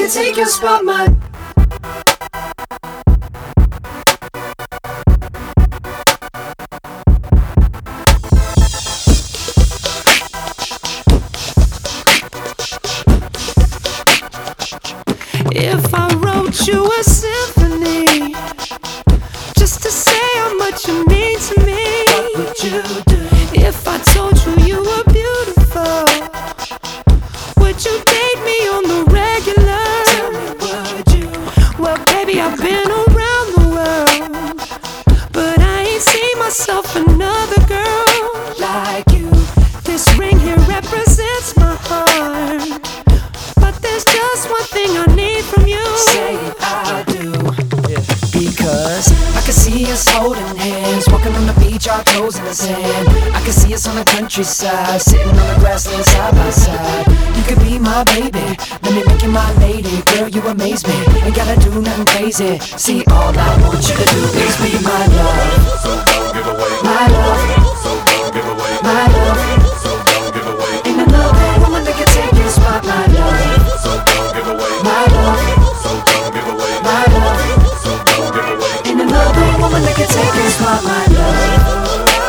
can take your spot, my. If I wrote you a symphony just to say how much you mean to me, What would you do? if I told you you were beautiful, would you date me on the regular? Tell me, would you? Well, baby, I've been around the world, but I ain't seen myself another girl Like you. This ring here represents my heart, but there's just one thing I need from you. Say I do. Because I can see us holding hands, walking on the beach, our toes in the sand. I can see us on the countryside, sitting on the grassland side by side. You could be my baby, let me make you my lady. Girl, you amaze me, ain't gotta do nothing crazy. See, all I want you to do is be my love. So don't give away My love, So don't give away my love. So don't give away Ain't another woman that can take your spot, my love. So don't give away My love, So don't give away my love. So don't give away Ain't another woman that can take your spot, my love.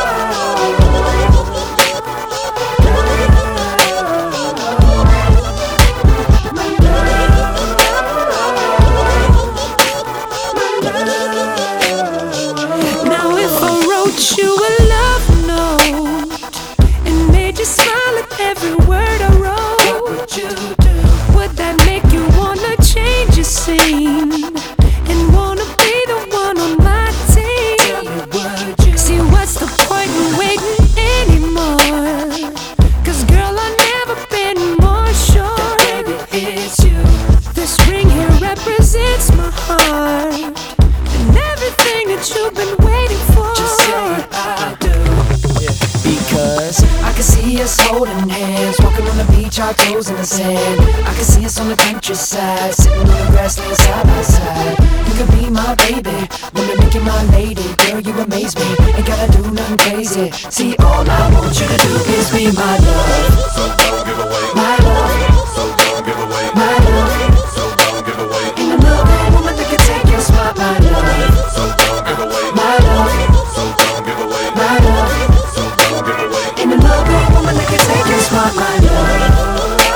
Now if I wrote you a love note and made you smile at every word I wrote, What would you do? would that make you wanna change your scene and wanna be the one on my Tell team? me, would you? See, what's the point in waiting anymore? 'Cause girl, I've never been more sure. Baby, it's you. This ring here represents my heart and everything that you've been waiting for. Just say I do. Because I can see us holding hands, walking on the beach, our toes in the sand. I can see us on the countryside, sitting on the grassland side by side. You could be my baby, let me make you my lady. Girl, you amaze me, ain't gotta do nothing crazy. See, all I want you to do is be my love. So don't give away My love, So don't give away my love. So don't give away Ain't another woman that can take your spot, my love. So don't give away My love, So don't give away my love. So don't give away Ain't another woman that can take your spot, my love.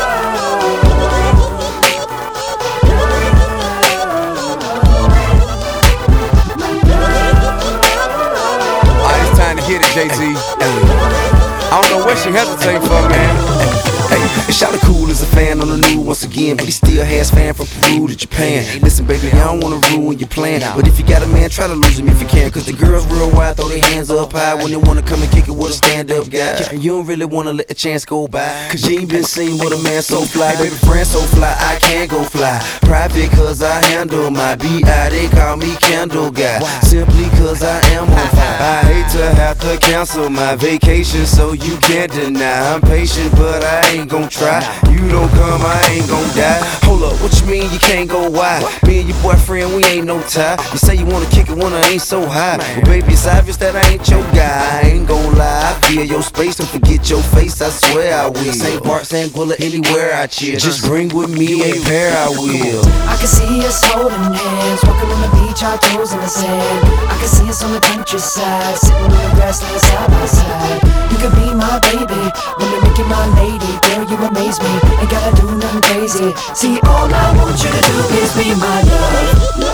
Alright, it's time to hit it, Jay-Z. I don't know what she hesitating for, man. Hey, Shawty cool as a fan on the news once again, but he still has fan from Peru to Japan. Listen, baby, I don't wanna ruin your plan, but if you got a man, try to lose him if you can. 'Cause the girls real wild, throw their hands up high when they wanna come and kick it with a stand-up guy. And you don't really wanna let the chance go by, 'cause you ain't been seen with a man so fly. Baby, friend so fly, I can't go fly. Private 'cause I handle my B.I. They call me Candle Guy, simply 'cause I am on fire. I hate to have to cancel my vacation, so you can't deny. I'm patient, but I ain't gon' try. You don't come, I ain't gon' die. Hold up, what you mean you can't go wide? Me and your boyfriend, we ain't no tie. You say you wanna kick it when I ain't so high. Well, baby, it's obvious that I ain't your guy. I ain't gon' lie, I feel your space. Don't forget your face, I swear I will. St. Bart, St. Bullet, anywhere I chill. Just bring with me a pair, I will. I can see us holding hands, walking on the beach, our toes in the sand. I can see us on the countryside, sitting on the grassland side by side. You could be my baby, let me make you my lady. Girl, you amaze me, ain't gotta do nothing crazy. See, all I want you to do is be my love.